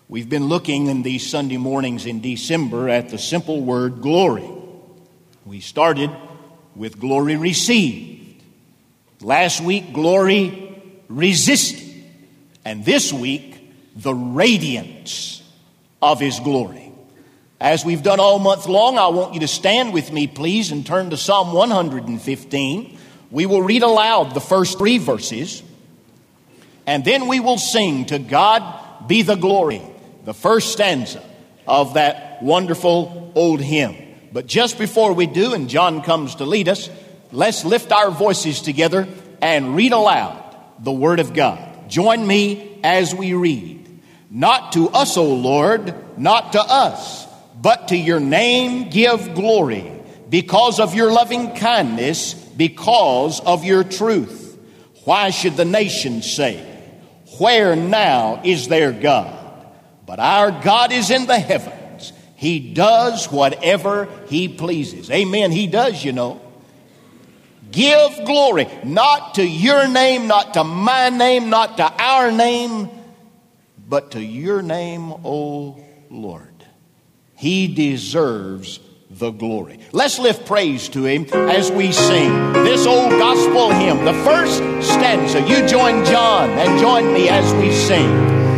We've been looking in these Sunday mornings in December at the simple word glory. We started with glory received. Last week, glory resisted. And this week, the radiance of His glory. As we've done all month long, I want you to stand with me, please, and turn to Psalm 115. We will read aloud the first 3 verses, and then we will sing "To God Be the Glory," the first stanza of that wonderful old hymn. But just before we do, and John comes to lead us, let's lift our voices together and read aloud the Word of God. Join me as we read. "Not to us, O Lord, not to us, but to your name give glory, because of your loving kindness, because of your truth. Why should the nations say, where now is their God? But our God is in the heavens. He does whatever He pleases." Amen. He does, you know. Give glory, not to your name, not to my name, not to our name, but to your name, O Lord. He deserves the glory. Let's lift praise to Him as we sing this old gospel hymn, the first stanza. You join John and join me as we sing.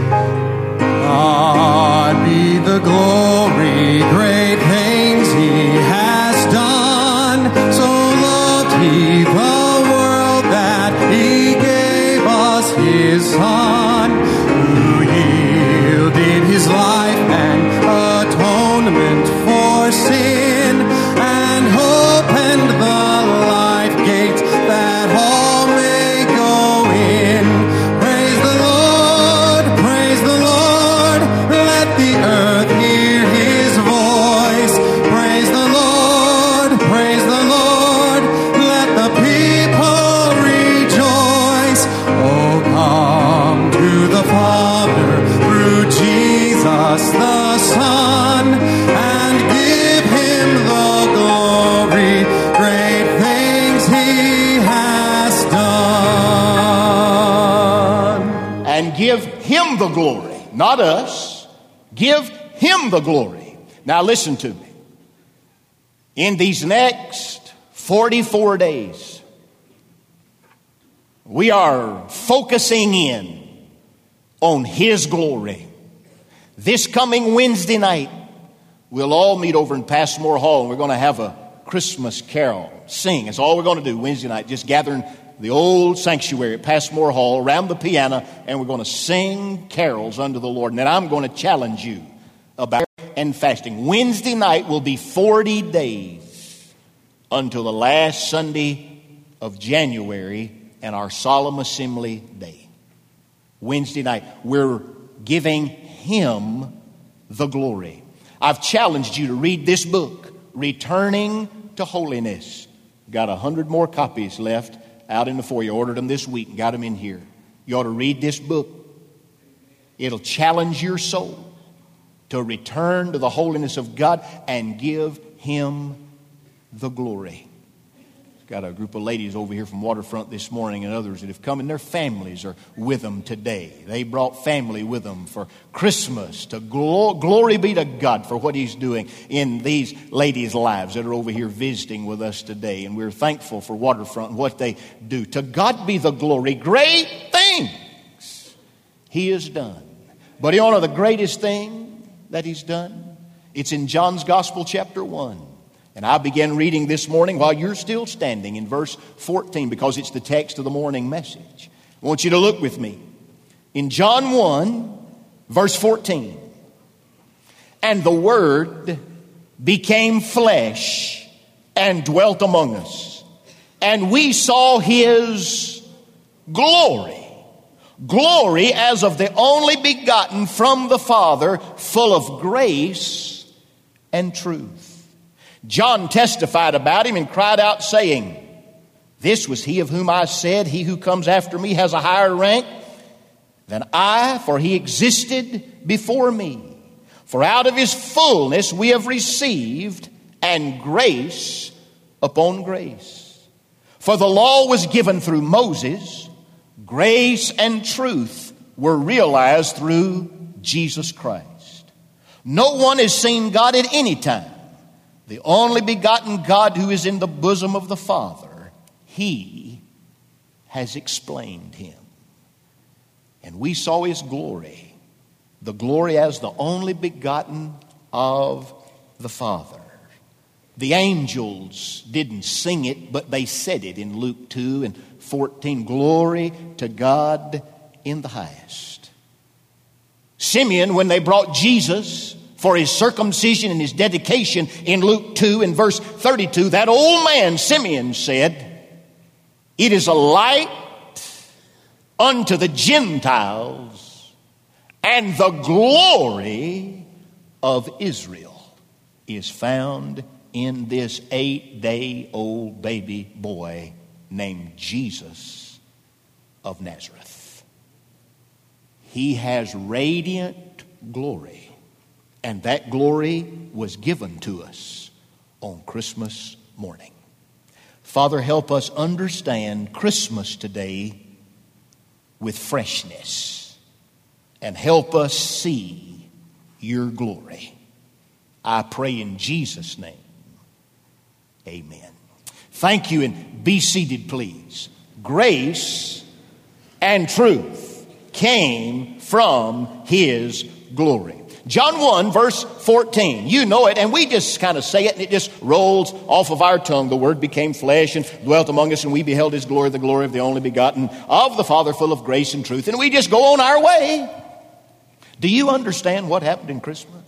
God be the glory, great things He has done. So loved He the world that He gave us His Son, who yielded His life and atonement for sin, and opened the life gates that all may go in. Praise the Lord, praise the Lord, let the earth hear His voice. Praise the Lord, let the people rejoice. Oh, come to the Father through Jesus the Son, and give Him the glory, great things He has done. And give Him the glory, not us. Give Him the glory. Now listen to me. In these next 44 days, we are focusing in on His glory. This coming Wednesday night, we'll all meet over in Passmore Hall, and we're going to have a Christmas carol. Sing. That's all we're going to do Wednesday night. Just gather in the old sanctuary at Passmore Hall around the piano, and we're going to sing carols unto the Lord. And then I'm going to challenge you about prayer and fasting. Wednesday night will be 40 days until the last Sunday of January and our solemn assembly day. Wednesday night, we're giving Him the glory. I've challenged you to read this book, Returning to Holiness. Got 100 more copies left out in the foyer. You ordered them this week and got them in here. You ought to read this book. It'll challenge your soul to return to the holiness of God and give Him the glory. Got a group of ladies over here from Waterfront this morning and others that have come, and their families are with them today. They brought family with them for Christmas. To glory be to God for what He's doing in these ladies' lives that are over here visiting with us today. And we're thankful for Waterfront and what they do. To God be the glory. Great things He has done. But you know the greatest thing that He's done? It's in John's Gospel chapter 1. And I began reading this morning while you're still standing in verse 14, because it's the text of the morning message. I want you to look with me. In John 1, verse 14. "And the Word became flesh and dwelt among us. And we saw His glory. Glory as of the only begotten from the Father, full of grace and truth." John testified about Him and cried out, saying, "This was He of whom I said, He who comes after me has a higher rank than I, for He existed before me. For out of His fullness we have received, and grace upon grace. For the law was given through Moses, grace and truth were realized through Jesus Christ. No one has seen God at any time. The only begotten God who is in the bosom of the Father, He has explained Him. And we saw His glory, the glory as the only begotten of the Father. The angels didn't sing it, but they said it in Luke 2 and 14. Glory to God in the highest. Simeon, when they brought Jesus for His circumcision and His dedication in Luke 2 and verse 32, that old man, Simeon, said, "It is a light unto the Gentiles, and the glory of Israel is found in this 8-day-old baby boy named Jesus of Nazareth." He has radiant glory, and that glory was given to us on Christmas morning. Father, help us understand Christmas today with freshness, and help us see Your glory. I pray in Jesus' name. Amen. Thank you, and be seated, please. Grace and truth came from His glory. John 1, verse 14. You know it, and we just kind of say it, and it just rolls off of our tongue. The Word became flesh and dwelt among us, and we beheld His glory, the glory of the only begotten of the Father, full of grace and truth. And we just go on our way. Do you understand what happened in Christmas?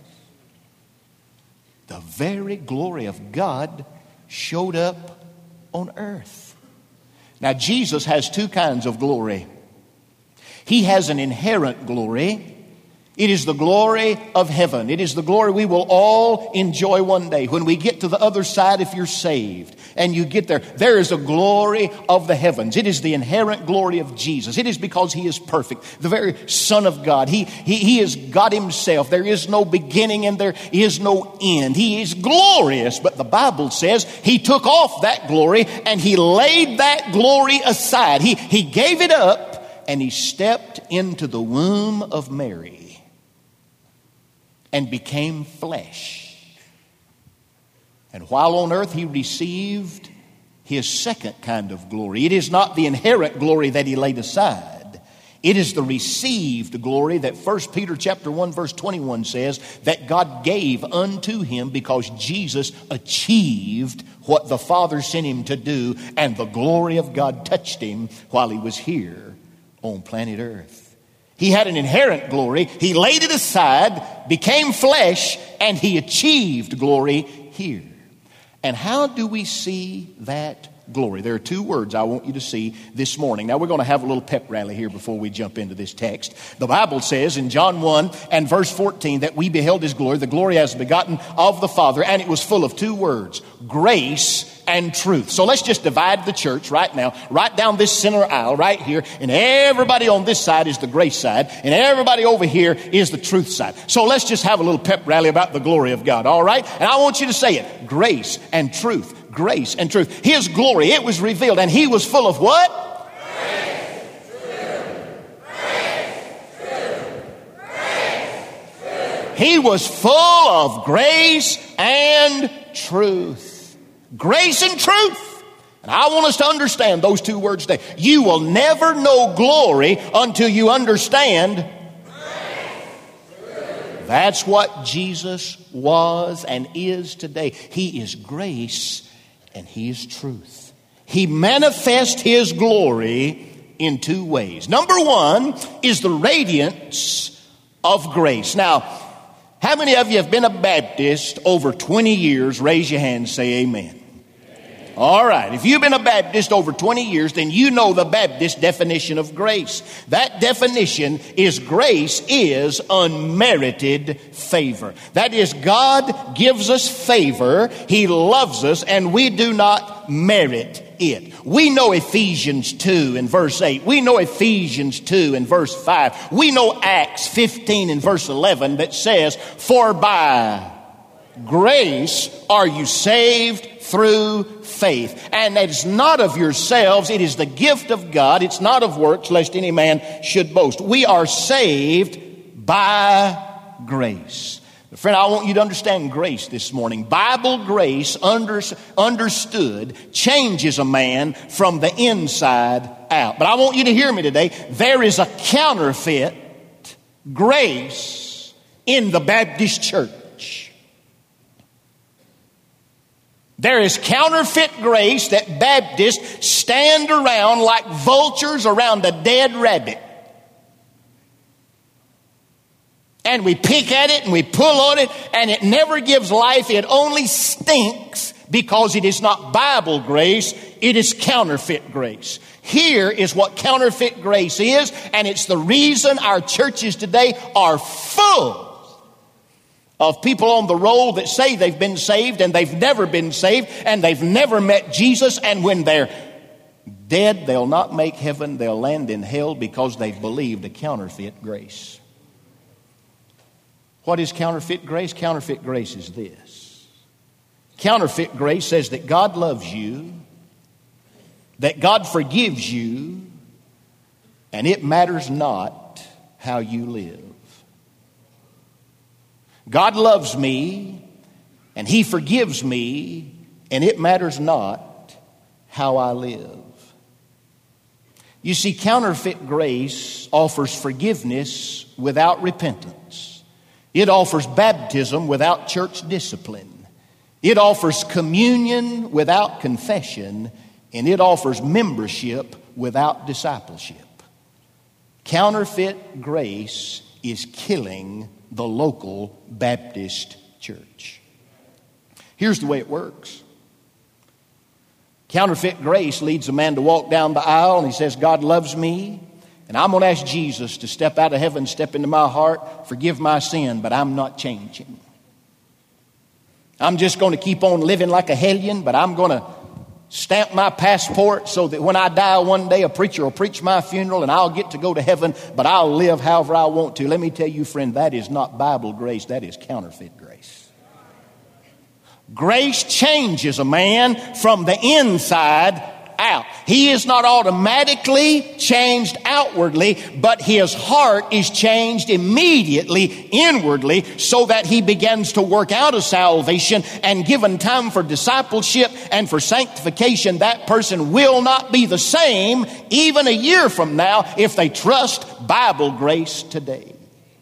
The very glory of God showed up on earth. Now, Jesus has two kinds of glory. He has an inherent glory. It is the glory of heaven. It is the glory we will all enjoy one day. When we get to the other side, if you're saved and you get there, there is a glory of the heavens. It is the inherent glory of Jesus. It is because He is perfect, the very Son of God. He is God Himself. There is no beginning and there is no end. He is glorious, but the Bible says He took off that glory and He laid that glory aside. He gave it up and He stepped into the womb of Mary and became flesh. And while on earth, He received His second kind of glory. It is not the inherent glory that He laid aside. It is the received glory that 1 Peter chapter 1 verse 21 says that God gave unto Him because Jesus achieved what the Father sent Him to do, and the glory of God touched Him while He was here on planet earth. He had an inherent glory. He laid it aside, became flesh, and He achieved glory here. And how do we see that glory? There are two words I want you to see this morning. Now, we're going to have a little pep rally here before we jump into this text. The Bible says in John 1 and verse 14 that we beheld His glory, the glory as begotten of the Father, and it was full of two words, grace and truth. So let's just divide the church right now, right down this center aisle right here, and everybody on this side is the grace side, and everybody over here is the truth side. So let's just have a little pep rally about the glory of God, all right? And I want you to say it, grace and truth. Grace and truth. His glory, it was revealed, and He was full of what? Grace, truth. Grace, truth. Grace, truth. He was full of grace and truth. Grace and truth. And I want us to understand those two words today. You will never know glory until you understand. That's what Jesus was and is today. He is grace and He is truth. He manifests His glory in two ways. Number one is the radiance of grace. Now, how many of you have been a Baptist over 20 years? Raise your hand and say amen. All right. If you've been a Baptist over 20 years, then you know the Baptist definition of grace. That definition is grace is unmerited favor. That is, God gives us favor. He loves us, and we do not merit it. We know Ephesians 2 and verse 8. We know Ephesians 2 and verse 5. We know Acts 15 and verse 11 that says, for by grace are you saved through faith. And that is not of yourselves. It is the gift of God. It's not of works, lest any man should boast. We are saved by grace. Friend, I want you to understand grace this morning. Bible grace, understood, changes a man from the inside out. But I want you to hear me today. There is a counterfeit grace in the Baptist church. There is counterfeit grace that Baptists stand around like vultures around a dead rabbit. And we pick at it and we pull on it, and it never gives life. It only stinks because it is not Bible grace. It is counterfeit grace. Here is what counterfeit grace is, and it's the reason our churches today are full of people on the roll that say they've been saved and they've never been saved and they've never met Jesus, and when they're dead, they'll not make heaven. They'll land in hell because they've believed a counterfeit grace. What is counterfeit grace? Counterfeit grace is this. Counterfeit grace says that God loves you, that God forgives you, and it matters not how you live. God loves me, and He forgives me, and it matters not how I live. You see, counterfeit grace offers forgiveness without repentance. It offers baptism without church discipline. It offers communion without confession. And it offers membership without discipleship. Counterfeit grace is killing the local Baptist church. Here's the way it works. Counterfeit grace leads a man to walk down the aisle and he says, God loves me. And I'm going to ask Jesus to step out of heaven, step into my heart, forgive my sin, but I'm not changing. I'm just going to keep on living like a hellion, but I'm going to stamp my passport so that when I die one day, a preacher will preach my funeral and I'll get to go to heaven, but I'll live however I want to. Let me tell you, friend, that is not Bible grace. That is counterfeit grace. Grace changes a man from the inside out. He is not automatically changed outwardly, but his heart is changed immediately inwardly, so that he begins to work out a salvation, and given time for discipleship and for sanctification, that person will not be the same even a year from now if they trust Bible grace today.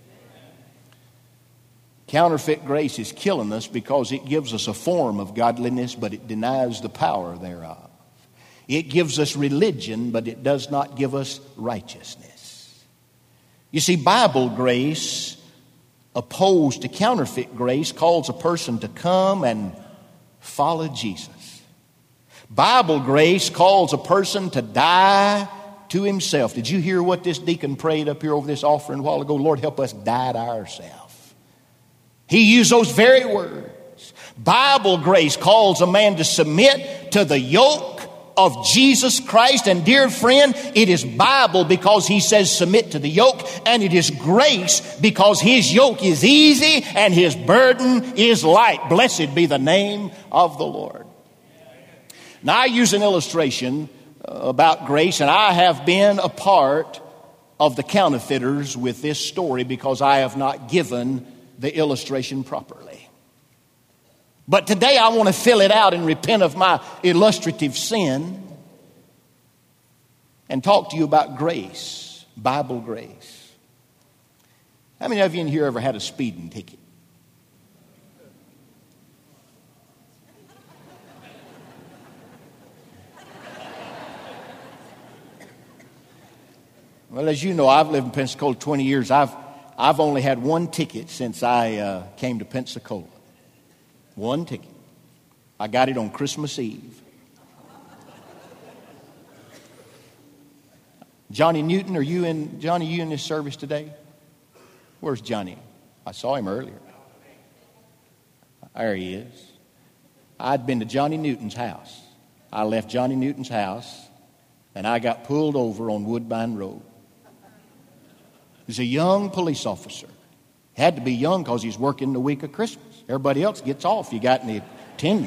Counterfeit grace is killing us because it gives us a form of godliness, but it denies the power thereof. It gives us religion, but it does not give us righteousness. You see, Bible grace, opposed to counterfeit grace, calls a person to come and follow Jesus. Bible grace calls a person to die to himself. Did you hear what this deacon prayed up here over this offering a while ago? Lord, help us die to ourselves. He used those very words. Bible grace calls a man to submit to the yoke of Jesus Christ. And dear friend, it is Bible because He says submit to the yoke, and it is grace because His yoke is easy and His burden is light. Blessed be the name of the Lord. Now, I use an illustration about grace, and I have been a part of the counterfeiters with this story because I have not given the illustration properly. But today I want to fill it out and repent of my illustrative sin and talk to you about grace, Bible grace. How many of you in here ever had a speeding ticket? Well, as you know, I've lived in Pensacola 20 years. I've only had one ticket since I came to Pensacola. One ticket. I got it on Christmas Eve. Johnny Newton, you in this service today? Where's Johnny? I saw him earlier. There he is. I'd been to Johnny Newton's house. I left Johnny Newton's house and I got pulled over on Woodbine Road. He was a young police officer. Had to be young because he's working the week of Christmas. Everybody else gets off. You got any tenure.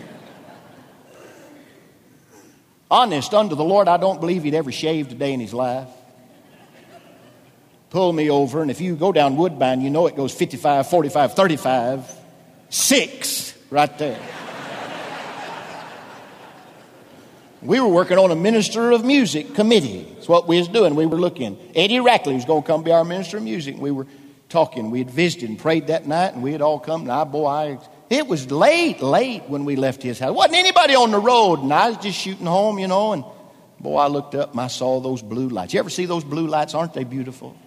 Honest unto the Lord, I don't believe he'd ever shaved a day in his life. pulled me over, and if you go down Woodbine, you know it goes 55, 45, 35, 6 right there. We were working on a minister of music committee. That's what we was doing. We were looking. Eddie Rackley was going to come be our minister of music. And we were talking. We had visited and prayed that night, and we had all come. And it was late when we left his house. Wasn't anybody on the road, and I was just shooting home, you know. And boy, I looked up and I saw those blue lights. You ever see those blue lights? Aren't they beautiful?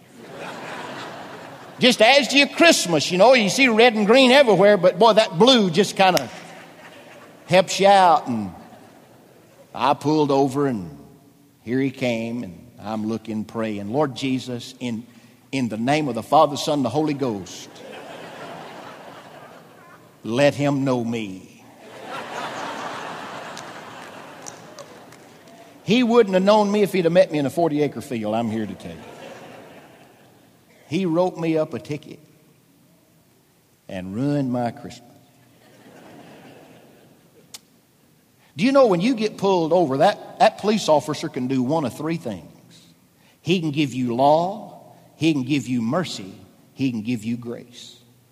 Just adds to your Christmas, you know. You see red and green everywhere, but boy, that blue just kind of helps you out. And I pulled over, and here he came, and I'm looking, praying, Lord Jesus, in the name of the Father, Son, and the Holy Ghost, let him know me. He wouldn't have known me if he'd have met me in a 40-acre field, I'm here to tell you. He wrote me up a ticket and ruined my Christmas. Do you know when you get pulled over, that police officer can do one of three things. He can give you law, he can give you mercy, he can give you grace.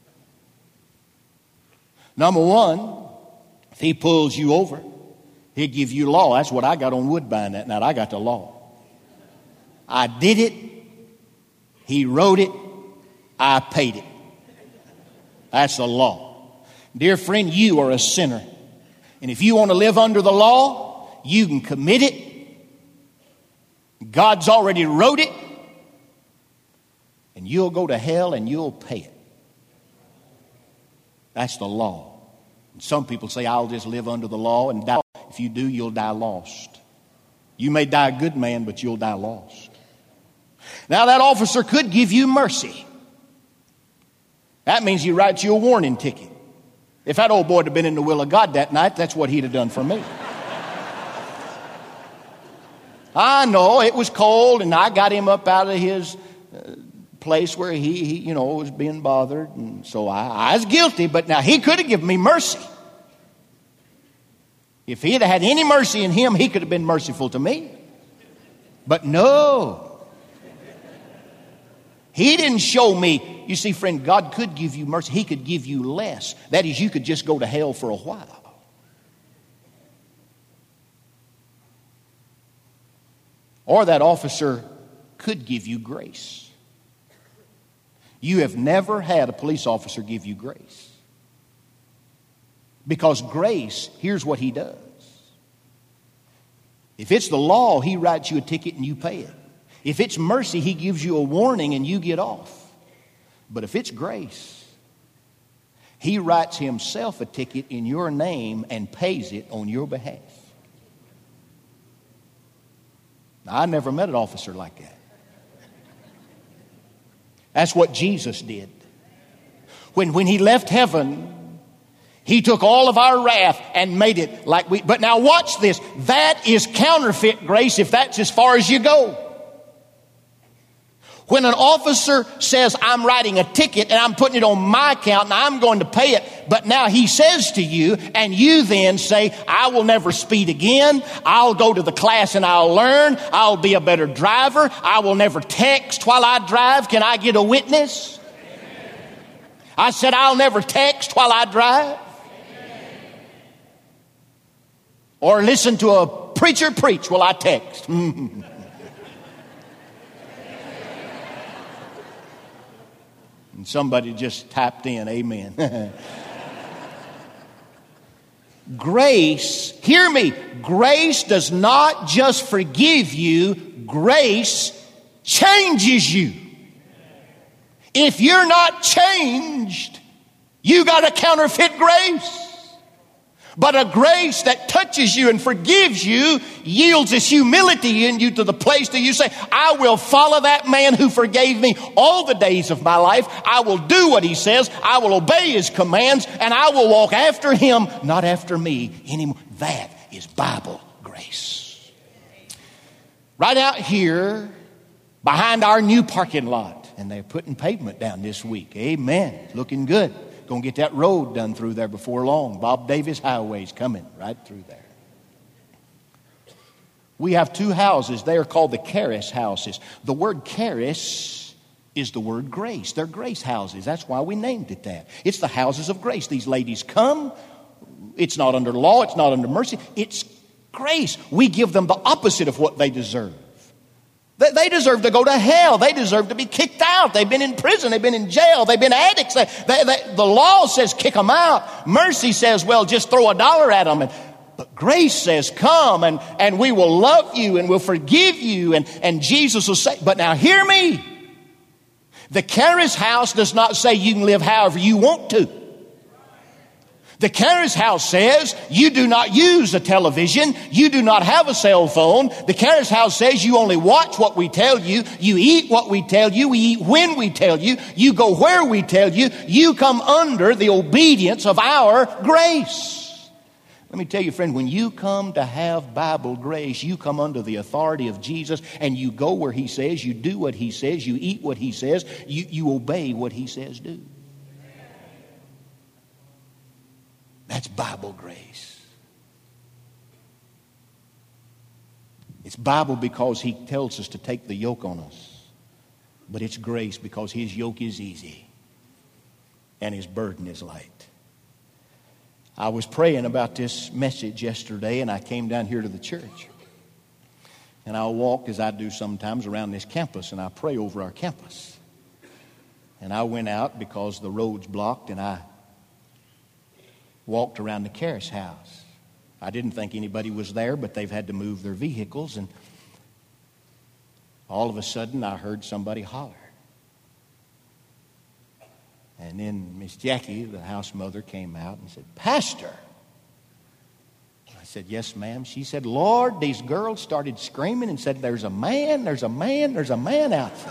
Number one, if he pulls you over, he'll give you law. That's what I got on Woodbine that night. I got the law. I did it. He wrote it. I paid it. That's the law. Dear friend, you are a sinner. And if you want to live under the law, you can commit it. God's already wrote it. And you'll go to hell and you'll pay it. That's the law. And some people say, I'll just live under the law and die. If you do, you'll die lost. You may die a good man, but you'll die lost. Now, that officer could give you mercy. That means he writes you a warning ticket. If that old boy had been in the will of God that night, that's what he'd have done for me. I know it was cold, and I got him up out of his place where he was being bothered, and so I was guilty. But now he could have given me mercy. If he had had any mercy in him, he could have been merciful to me. But no. He didn't show me. You see, friend, God could give you mercy. He could give you less. That is, you could just go to hell for a while. Or that officer could give you grace. You have never had a police officer give you grace. Because grace, here's what he does. If it's the law, he writes you a ticket and you pay it. If it's mercy, he gives you a warning and you get off. But if it's grace, he writes himself a ticket in your name and pays it on your behalf. Now, I never met an officer like that. That's what Jesus did. When he left heaven, he took all of our wrath and made it like we... But now watch this. That is counterfeit grace if that's as far as you go. When an officer says, I'm writing a ticket and I'm putting it on my account and I'm going to pay it, but now he says to you, and you then say, I will never speed again. I'll go to the class and I'll learn. I'll be a better driver. I will never text while I drive. Can I get a witness? I said, I'll never text while I drive. Or listen to a preacher preach while I text. And somebody just typed in, amen. Grace, hear me, grace does not just forgive you, grace changes you. If you're not changed, you got a counterfeit grace. But a grace that touches you and forgives you yields its humility in you to the place that you say, I will follow that man who forgave me all the days of my life. I will do what he says. I will obey his commands, and I will walk after him, not after me anymore. That is Bible grace. Right out here behind our new parking lot, and they're putting pavement down this week. Amen. Looking good. Going to get that road done through there before long. Bob Davis Highway's coming right through there. We have two houses. They are called the Charis houses. The word charis is the word grace. They're grace houses. That's why we named it that. It's the houses of grace. These ladies come. It's not under law. It's not under mercy. It's grace. We give them the opposite of what they deserve. They deserve to go to hell. They deserve to be kicked out. They've been in prison. They've been in jail. They've been addicts. The law says kick them out. Mercy says, well, just throw $1 at them. But grace says, come and we will love you and we'll forgive you. And Jesus will say, but now hear me. The Charis house does not say you can live however you want to. The Charis house says you do not use a television. You do not have a cell phone. The Charis house says you only watch what we tell you. You eat what we tell you. We eat when we tell you. You go where we tell you. You come under the obedience of our grace. Let me tell you, friend, when you come to have Bible grace, you come under the authority of Jesus and you go where He says, you do what He says, you eat what He says, you obey what He says do. That's Bible grace. It's Bible because He tells us to take the yoke on us. But it's grace because His yoke is easy and His burden is light. I was praying about this message yesterday and I came down here to the church. And I walk, as I do sometimes, around this campus and I pray over our campus. And I went out because the road's blocked and I walked around the Charis house. I didn't think anybody was there, but they've had to move their vehicles. And all of a sudden, I heard somebody holler. And then Miss Jackie, the house mother, came out and said, Pastor. I said, yes, ma'am. She said, Lord, these girls started screaming and said, there's a man, there's a man, there's a man outside.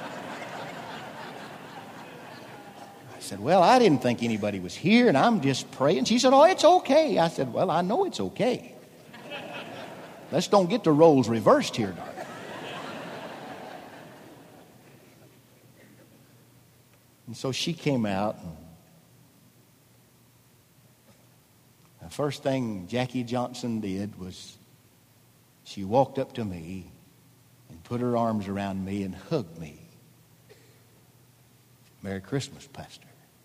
I said, well, I didn't think anybody was here, and I'm just praying. She said, oh, it's okay. I said, well, I know it's okay. Let's don't get the roles reversed here, darling. And so she came out. And the first thing Jackie Johnson did was she walked up to me and put her arms around me and hugged me. Merry Christmas, Pastor.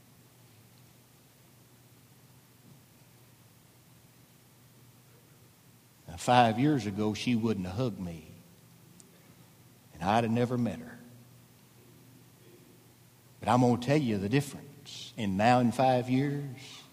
Now, 5 years ago, she wouldn't have hugged me, and I'd have never met her. But I'm going to tell you the difference in now and 5 years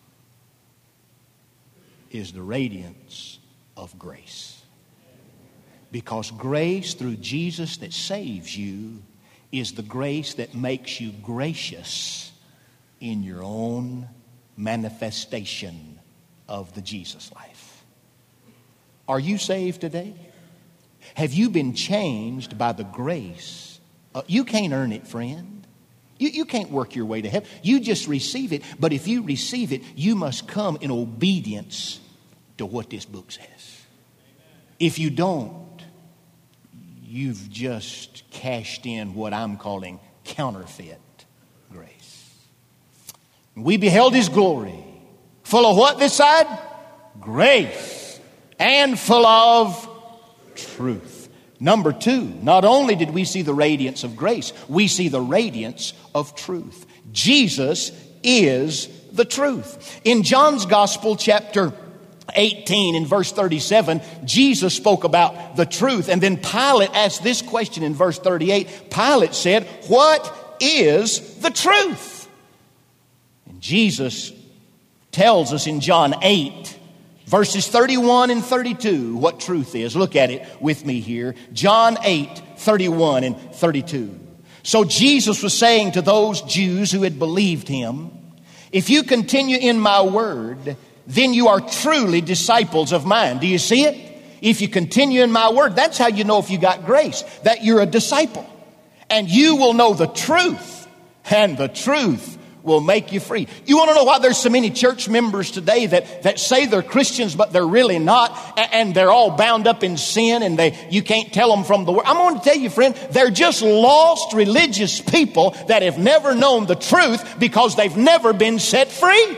is the radiance of grace. Because grace through Jesus that saves you is the grace that makes you gracious in your own manifestation of the Jesus life. Are you saved today? Have you been changed by the grace? You can't earn it, friend. You can't work your way to heaven. You just receive it. But if you receive it, you must come in obedience to what this book says. If you don't, you've just cashed in what I'm calling counterfeit grace. We beheld His glory. Full of what this side? Grace. And full of truth. Number two, not only did we see the radiance of grace, we see the radiance of truth. Jesus is the truth. In John's Gospel, chapter 18, in verse 37, Jesus spoke about the truth. And then Pilate asked this question in verse 38. Pilate said, what is the truth? And Jesus tells us in John 8, verses 31 and 32, what truth is. Look at it with me here. John 8, 31 and 32. So Jesus was saying to those Jews who had believed Him, if you continue in my word, then you are truly disciples of mine. Do you see it? If you continue in my word, that's how you know if you got grace, that you're a disciple. And you will know the truth, and the truth will make you free. You want to know why there's so many church members today that say they're Christians, but they're really not, and they're all bound up in sin, and you can't tell them from the word. I'm going to tell you, friend, they're just lost religious people that have never known the truth because they've never been set free.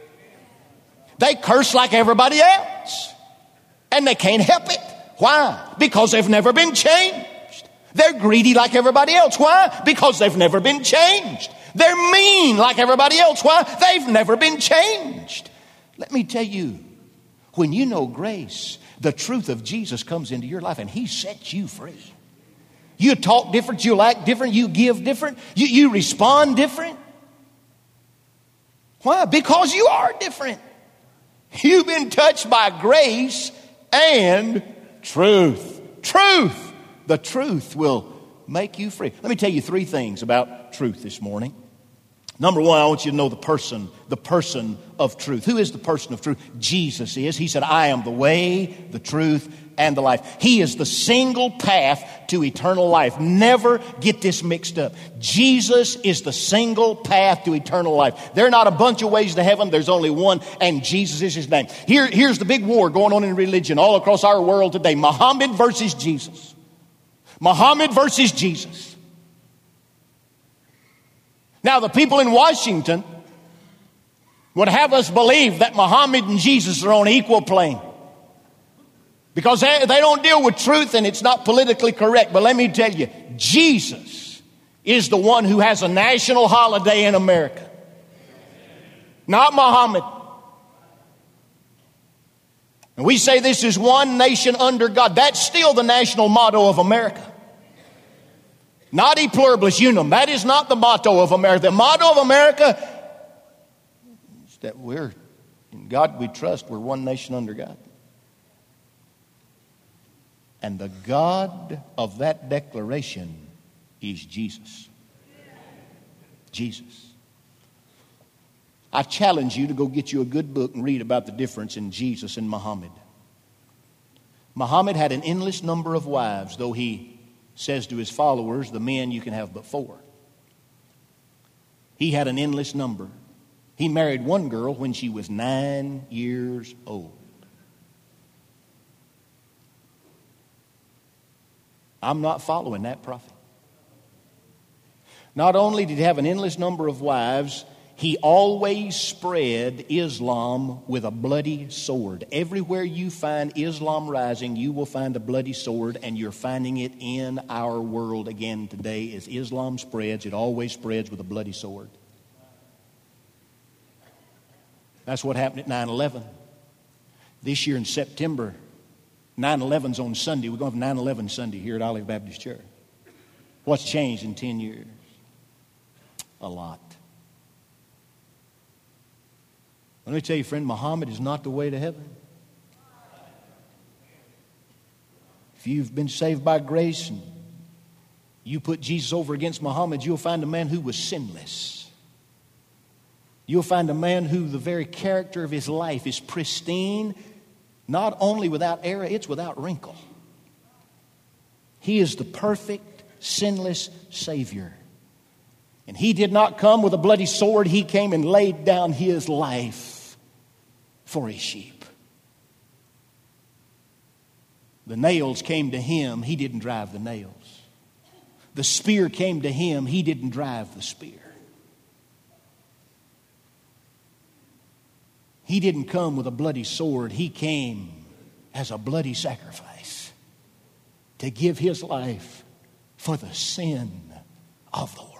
They curse like everybody else, and they can't help it. Why? Because they've never been changed. They're greedy like everybody else. Why? Because they've never been changed. They're mean like everybody else. Why? They've never been changed. Let me tell you, when you know grace, the truth of Jesus comes into your life and He sets you free. You talk different, you act different, you give different, you respond different. Why? Because you are different. You've been touched by grace and truth. Truth. The truth will make you free. Let me tell you 3 things about truth this morning. Number 1, I want you to know the person of truth. Who is the person of truth? Jesus is. He said, I am the way, the truth, and the life. He is the single path to eternal life. Never get this mixed up. Jesus is the single path to eternal life. There are not a bunch of ways to heaven. There's only one, and Jesus is His name. Here's the big war going on in religion all across our world today. Muhammad versus Jesus. Muhammad versus Jesus. Now, the people in Washington would have us believe that Muhammad and Jesus are on equal plane. Because they don't deal with truth and it's not politically correct. But let me tell you, Jesus is the one who has a national holiday in America. Not Muhammad. And we say this is one nation under God. That's still the national motto of America. Not e pluribus unum. That is not the motto of America. The motto of America is that we're, in God we trust, we're one nation under God. And the God of that declaration is Jesus. Jesus. I challenge you to go get you a good book and read about the difference in Jesus and Muhammad. Muhammad had an endless number of wives, though he says to his followers, the men you can have but 4. He had an endless number. He married one girl when she was 9 years old. I'm not following that prophet. Not only did he have an endless number of wives, he always spread Islam with a bloody sword. Everywhere you find Islam rising, you will find a bloody sword, and you're finding it in our world again today. As Islam spreads, it always spreads with a bloody sword. That's what happened at 9/11. This year in September, 9/11's on Sunday. We're going to have 9/11 Sunday here at Olive Baptist Church. What's changed in 10 years? A lot. Let me tell you, friend, Muhammad is not the way to heaven. If you've been saved by grace and you put Jesus over against Muhammad, you'll find a man who was sinless. You'll find a man who the very character of his life is pristine, not only without error, it's without wrinkle. He is the perfect, sinless Savior. And He did not come with a bloody sword. He came and laid down His life for His sheep. The nails came to Him. He didn't drive the nails. The spear came to Him. He didn't drive the spear. He didn't come with a bloody sword. He came as a bloody sacrifice to give His life for the sin of the world.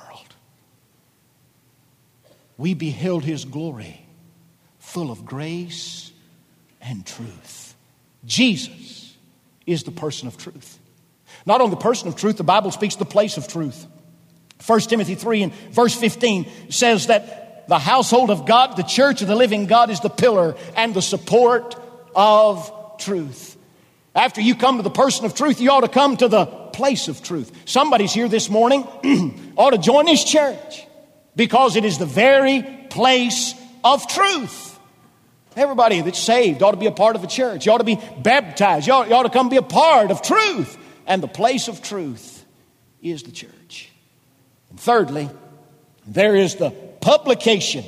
We beheld His glory, full of grace and truth. Jesus is the person of truth. Not only the person of truth, the Bible speaks the place of truth. 1 Timothy 3 and verse 15 says that the household of God, the church of the living God, is the pillar and the support of truth. After you come to the person of truth, you ought to come to the place of truth. Somebody's here this morning ought to join this church because it is the very place of truth. Everybody that's saved ought to be a part of a church. You ought to be baptized. You ought to come be a part of truth. And the place of truth is the church. And thirdly, there is the publication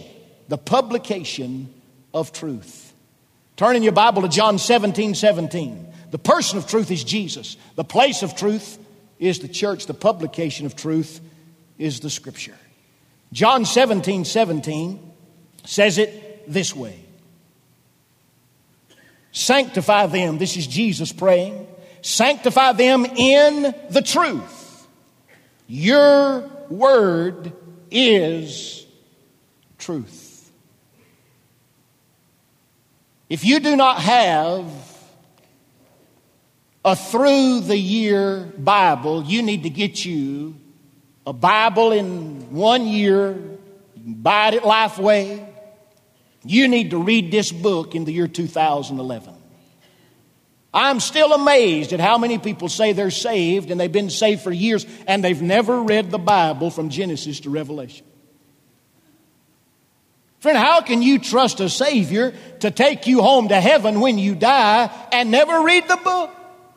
of truth. Turn in your Bible to John 17:17. The person of truth is Jesus. The place of truth is the church. The publication of truth is the Scripture. John 17:17 says it this way. Sanctify them. This is Jesus praying. Sanctify them in the truth. Your word is truth. If you do not have a through the year Bible, you need to get you a Bible in 1 year. You can buy it at Lifeway. You need to read this book in the year 2011. I'm still amazed at how many people say they're saved and they've been saved for years and they've never read the Bible from Genesis to Revelation. Friend, how can you trust a Savior to take you home to heaven when you die and never read the book?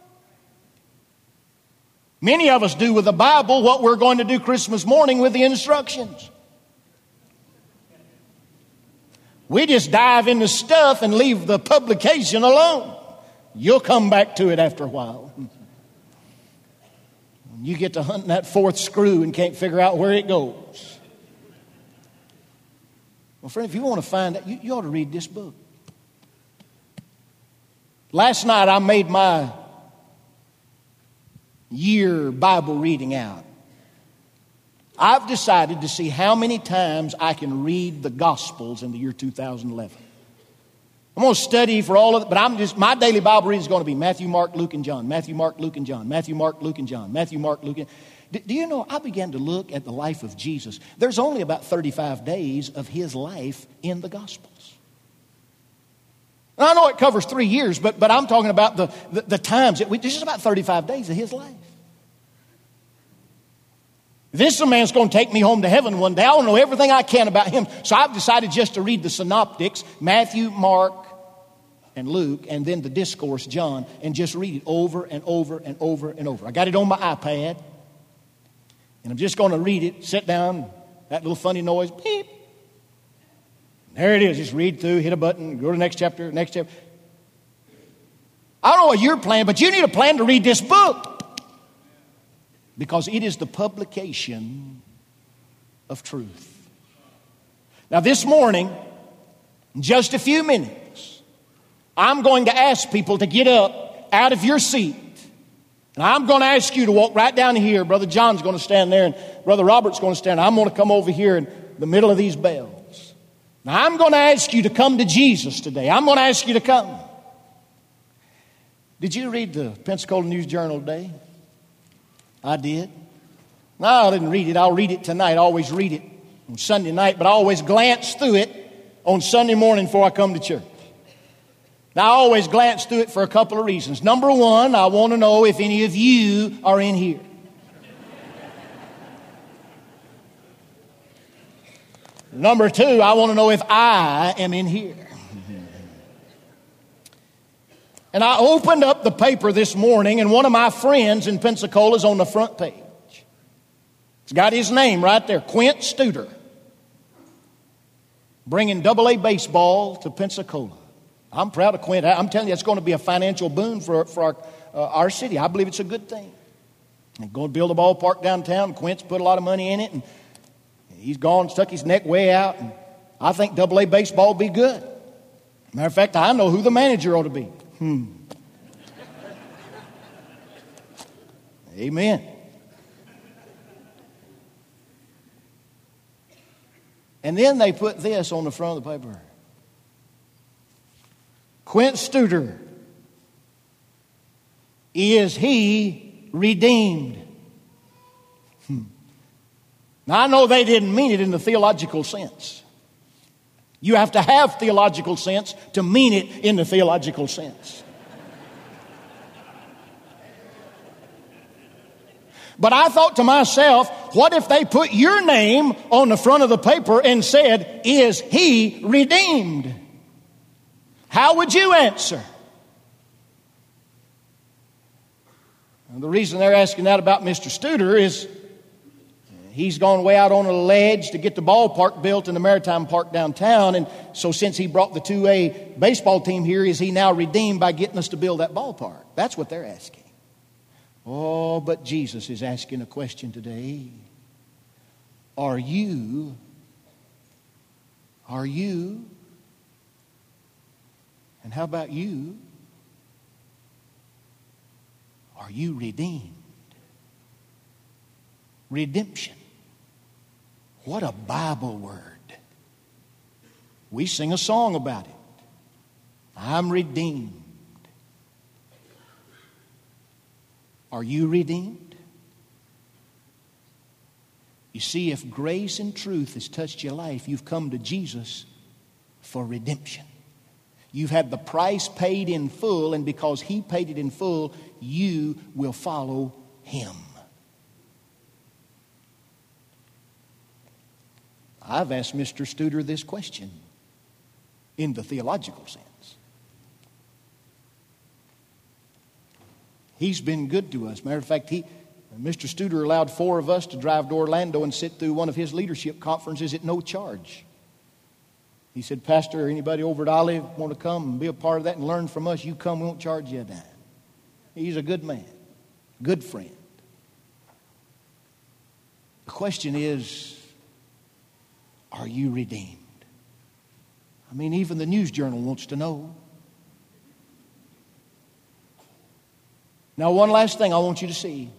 Many of us do with the Bible what we're going to do Christmas morning with the instructions. We just dive into stuff and leave the publication alone. You'll come back to it after a while. You get to hunting that fourth screw and can't figure out where it goes. Well, friend, if you want to find out, you ought to read this book. Last night I made my year Bible reading out. I've decided to see how many times I can read the Gospels in the year 2011. I'm going to study for all of it, but my daily Bible reading is going to be Matthew, Mark, Luke, and John. Matthew, Mark, Luke, and John. Matthew, Mark, Luke, and John. Matthew, Mark, Luke, and... Do you know, I began to look at the life of Jesus. There's only about 35 days of his life in the Gospels. And I know it covers 3 years, but I'm talking about the times. This is about 35 days of his life. This man's going to take me home to heaven one day. I want to know everything I can about him. So I've decided just to read the synoptics, Matthew, Mark, and Luke, and then the discourse, John, and just read it over and over and over and over. I got it on my iPad, and I'm just going to read it, sit down, that little funny noise, beep. There it is. Just read through, hit a button, go to the next chapter, next chapter. I don't know what you're planning, but you need a plan to read this book. Because it is the publication of truth. Now this morning, in just a few minutes, I'm going to ask people to get up out of your seat. And I'm going to ask you to walk right down here. Brother John's going to stand there and Brother Robert's going to stand there. I'm going to come over here in the middle of these bells. Now I'm going to ask you to come to Jesus today. I'm going to ask you to come. Did you read the Pensacola News Journal today? I did. No, I didn't read it. I'll read it tonight. I always read it on Sunday night, but I always glance through it on Sunday morning before I come to church. Now, I always glance through it for a couple of reasons. Number one, I want to know if any of you are in here. Number two, I want to know if I am in here. And I opened up the paper this morning, and one of my friends in Pensacola is on the front page. It's got his name right there, Quint Studer, bringing AA baseball to Pensacola. I'm proud of Quint. I'm telling you, it's going to be a financial boon for our city. I believe it's a good thing. They're going to build a ballpark downtown. Quint's put a lot of money in it, and he's gone, stuck his neck way out. And I think AA baseball will be good. Matter of fact, I know who the manager ought to be. Amen. And then they put this on the front of the paper. Quint Studer, is he redeemed? Now I know they didn't mean it in the theological sense. You have to have theological sense to mean it in the theological sense. But I thought to myself, what if they put your name on the front of the paper and said, is he redeemed? How would you answer? And the reason they're asking that about Mr. Studer is he's gone way out on a ledge to get the ballpark built in the Maritime Park downtown. And so since he brought the 2A baseball team here, is he now redeemed by getting us to build that ballpark? That's what they're asking. Oh, but Jesus is asking a question today. Are you? And how about you? Are you redeemed? redemption. What a Bible word. We sing a song about it. I'm redeemed. Are you redeemed? You see, if grace and truth has touched your life, you've come to Jesus for redemption. You've had the price paid in full, and because He paid it in full, you will follow Him. I've asked Mr. Studer this question in the theological sense. He's been good to us. Matter of fact, Mr. Studer allowed 4 of us to drive to Orlando and sit through one of his leadership conferences at no charge. He said, Pastor, anybody over at Olive want to come and be a part of that and learn from us, you come, we won't charge you a dime. He's a good man, good friend. The question is, are you redeemed? I mean, even the News Journal wants to know. Now, one last thing I want you to see.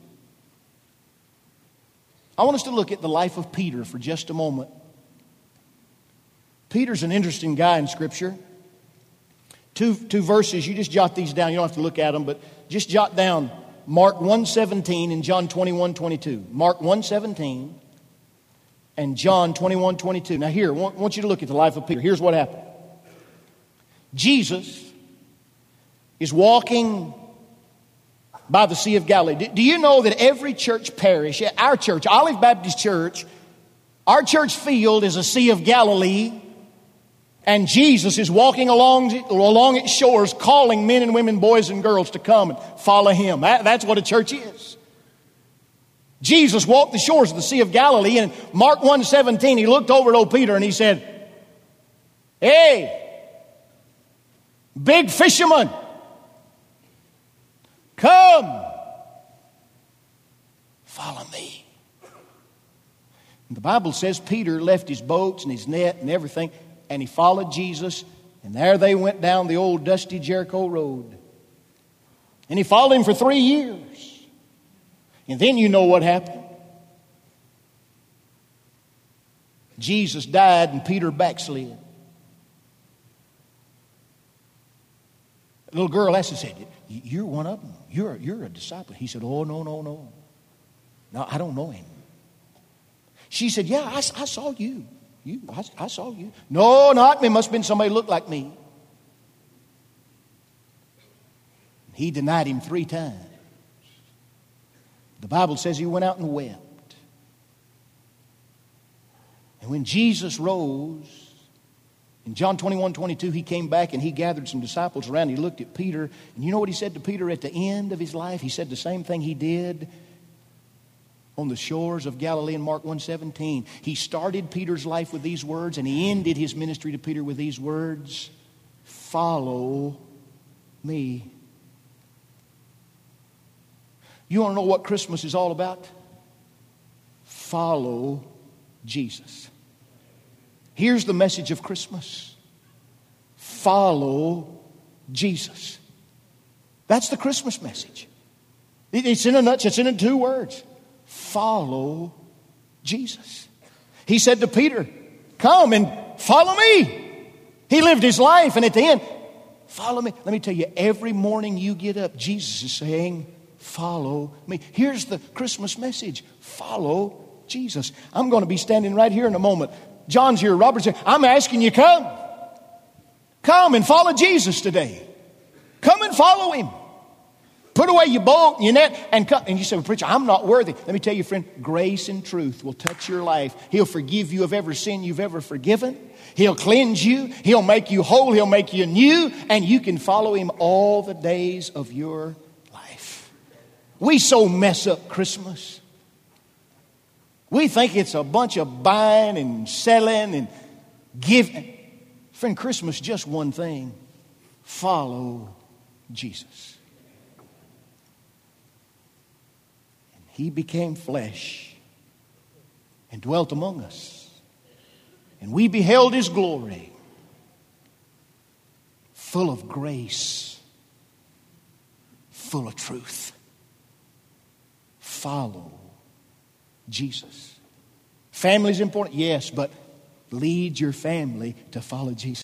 I want us to look at the life of Peter for just a moment. Peter's an interesting guy in Scripture. Two verses, you just jot these down. You don't have to look at them, but just jot down Mark 1:17 and John 21:22. Mark 1:17 and John 21:22. Now here, I want you to look at the life of Peter. Here's what happened. Jesus is walking by the Sea of Galilee. Do you know that every church parish, our church, Olive Baptist Church, our church field is a Sea of Galilee, and Jesus is walking along its shores calling men and women, boys and girls to come and follow Him. That's what a church is. Jesus walked the shores of the Sea of Galilee, and in Mark 1:17, He looked over at old Peter and He said, "Hey, big fisherman, come, follow me." And the Bible says Peter left his boats and his net and everything, and he followed Jesus, and there they went down the old dusty Jericho road. And he followed Him for 3 years. And then you know what happened. Jesus died and Peter backslid. The little girl asked him, said, "You're one of them. You're a disciple." He said, "Oh, no. No, I don't know him." She said, "Yeah, I saw you. I saw you." "No, not me. Must have been somebody who looked like me." He denied Him 3 times. The Bible says he went out and wept. And when Jesus rose, in John 21:22, He came back and He gathered some disciples around. He looked at Peter. And you know what He said to Peter at the end of his life? He said the same thing He did on the shores of Galilee in Mark 1:17. He started Peter's life with these words, and He ended His ministry to Peter with these words, "Follow me." You want to know what Christmas is all about? Follow Jesus. Here's the message of Christmas. Follow Jesus. That's the Christmas message. It's in a nutshell. It's in 2 words. Follow Jesus. He said to Peter, "Come and follow me." He lived His life, and at the end, follow me. Let me tell you, every morning you get up, Jesus is saying, "Follow me." Here's the Christmas message. Follow Jesus. I'm going to be standing right here in a moment. John's here. Robert's here. I'm asking you, come. Come and follow Jesus today. Come and follow Him. Put away your boat and your net and come. And you say, "Well, preacher, I'm not worthy." Let me tell you, friend, grace and truth will touch your life. He'll forgive you of every sin you've ever forgiven. He'll cleanse you. He'll make you whole. He'll make you new. And you can follow Him all the days of your life. We so mess up Christmas. We think it's a bunch of buying and selling and giving. Friend, Christmas is just one thing. Follow Jesus. And He became flesh and dwelt among us. And we beheld His glory, full of grace, full of truth. Follow Jesus. Family's important, yes, but lead your family to follow Jesus.